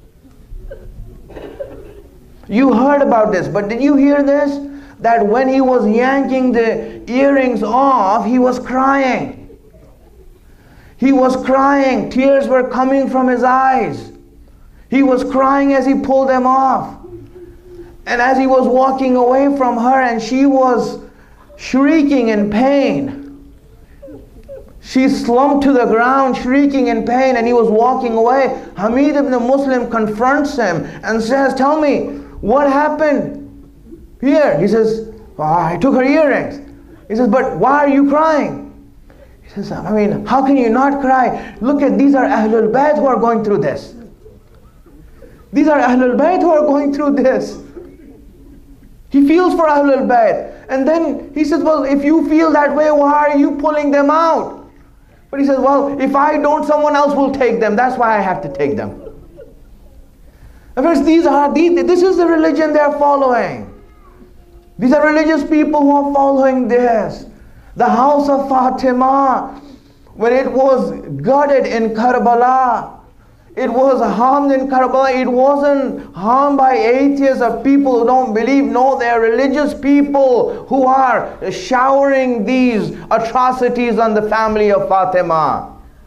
You heard about this, but did you hear this? That when he was yanking the earrings off, he was crying. He was crying. Tears were coming from his eyes. He was crying as he pulled them off. And as he was walking away from her, and she was shrieking in pain. She slumped to the ground shrieking in pain, and he was walking away. Hamid ibn Muslim confronts him and says, tell me, what happened here? He says, oh, I took her earrings. He says, but why are you crying? He says, I mean, how can you not cry? Look at, these are Ahlul Bayt who are going through this. These are Ahlul Bayt who are going through this. He feels for Ahlul Bayt. And then he says, well, if you feel that way, why are you pulling them out? But he says, well, if I don't, someone else will take them. That's why I have to take them. And first, these are, these, this is the religion they are following. These are religious people who are following this. The house of Fatima, when it was gutted in Karbala, it was harmed in Karbala. It wasn't harmed by atheists or people who don't believe. No, they are religious people who are showering these atrocities on the family of Fatima.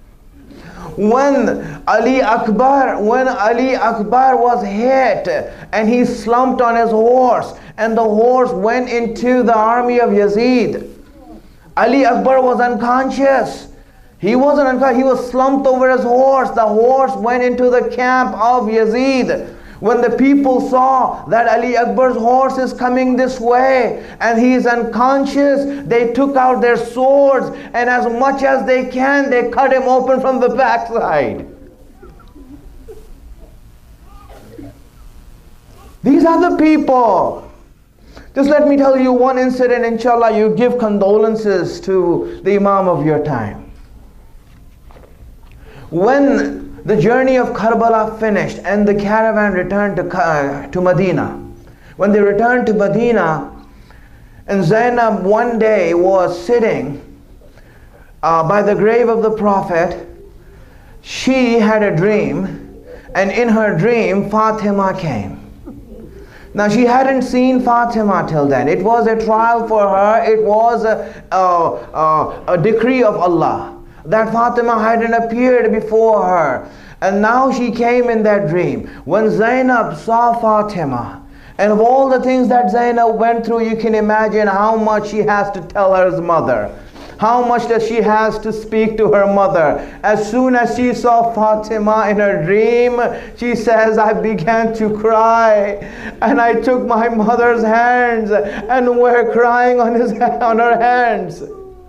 When Ali Akbar, when Ali Akbar was hit and he slumped on his horse and the horse went into the army of Yazid, Ali Akbar was unconscious. He wasn't unconscious. He was slumped over his horse. The horse went into the camp of Yazid. When the people saw that Ali Akbar's horse is coming this way and he is unconscious, they took out their swords and as much as they can, they cut him open from the backside. These are the people. Just let me tell you one incident, inshallah, you give condolences to the Imam of your time. When the journey of Karbala finished and the caravan returned to, uh, to Medina, when they returned to Medina, and Zainab one day was sitting uh, by the grave of the Prophet, she had a dream, and in her dream, Fatima came. Now she hadn't seen Fatima till then. It was a trial for her. It was a, a, a, a decree of Allah that Fatima hadn't appeared before her. And now she came in that dream. When Zainab saw Fatima, and of all the things that Zainab went through, you can imagine how much she has to tell her mother. How much does she has to speak to her mother? As soon as she saw Fatima in her dream, she says, I began to cry. And I took my mother's hands and were crying on, his, on her hands.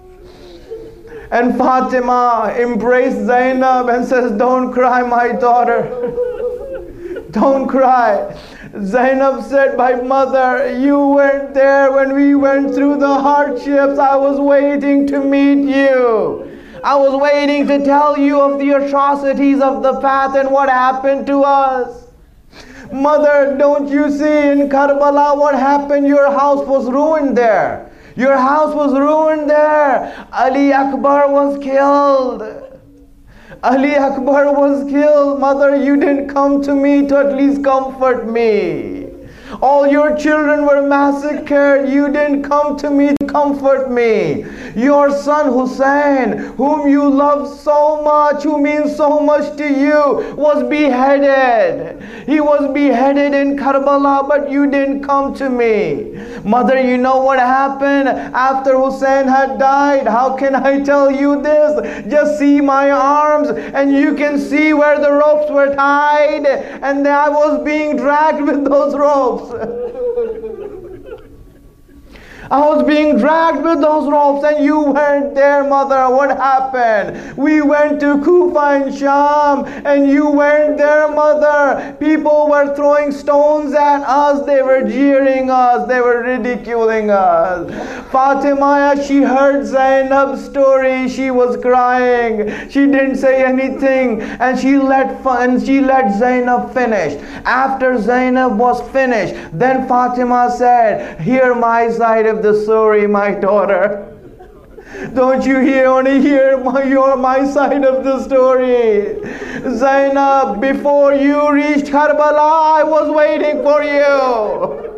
And Fatima embraced Zainab and says, don't cry, my daughter. Don't cry. Zainab said, my mother, you weren't there when we went through the hardships. I was waiting to meet you. I was waiting to tell you of the atrocities of the path and what happened to us. Mother, don't you see in Karbala what happened? Your house was ruined there. Your house was ruined there. Ali Akbar was killed. Ali Akbar was killed. Mother, you didn't come to me to at least comfort me. All your children were massacred. You didn't come to me to comfort me. Your son Hussein, whom you love so much, who means so much to you, was beheaded. He was beheaded in Karbala, but you didn't come to me. Mother, you know what happened after Hussein had died? How can I tell you this? Just see my arms and you can see where the ropes were tied, and I was being dragged with those ropes. I was being dragged with those ropes and you weren't there, mother. What happened? We went to Kufa and Sham and you weren't there, mother. People were throwing stones at us. They were jeering us. They were ridiculing us. Fatima, she heard Zainab's story. She was crying. She didn't say anything and she let, and she let Zainab finish. After Zainab was finished, then Fatima said, hear my side of the story, my daughter. Don't you hear, only hear my, your, my side of the story. Zainab, before you reached Karbala, I was waiting for you.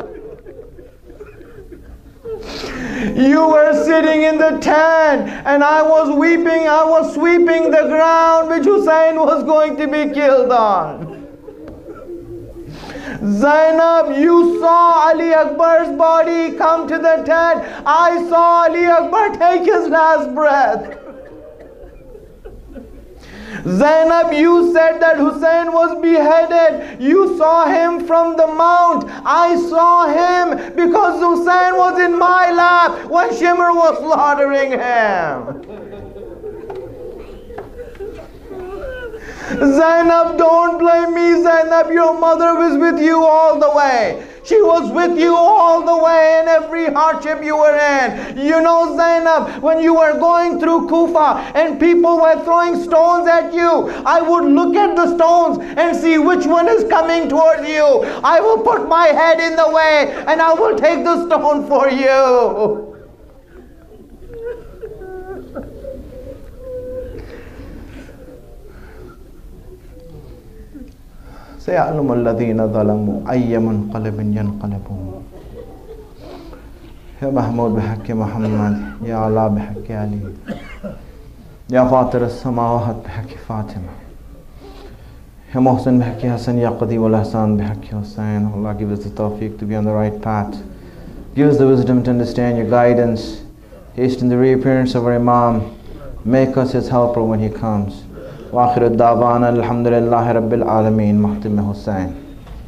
You were sitting in the tent and I was weeping, I was sweeping the ground which Hussein was going to be killed on. Zainab, you saw Ali Akbar's body come to the tent. I saw Ali Akbar take his last breath. Zainab, you said that Hussein was beheaded. You saw him from the mount. I saw him because Hussein was in my lap when Shimr was slaughtering him. Zainab, don't blame me, Zainab. Your mother was with you all the way. She was with you all the way in every hardship you were in. You know, Zainab, when you were going through Kufa and people were throwing stones at you, I would look at the stones and see which one is coming towards you. I will put my head in the way and I will take the stone for you. سيعلم الذين ظلموا أي منقلب ينقلبون. يا محمود بحق محمد، يا علا بحق علي، يا فاطر السماوات بحق فاطمة، يا محسن بحق حسن، يا قدي والإحسان بحق Hussein. Allah give us the tawfiq to be on the right path. Give us the wisdom to understand your guidance. Hasten the reappearance of our Imam. Make us his helper when he comes. وآخر الدعوانا الحمد لله رب العالمين. محتم حسين.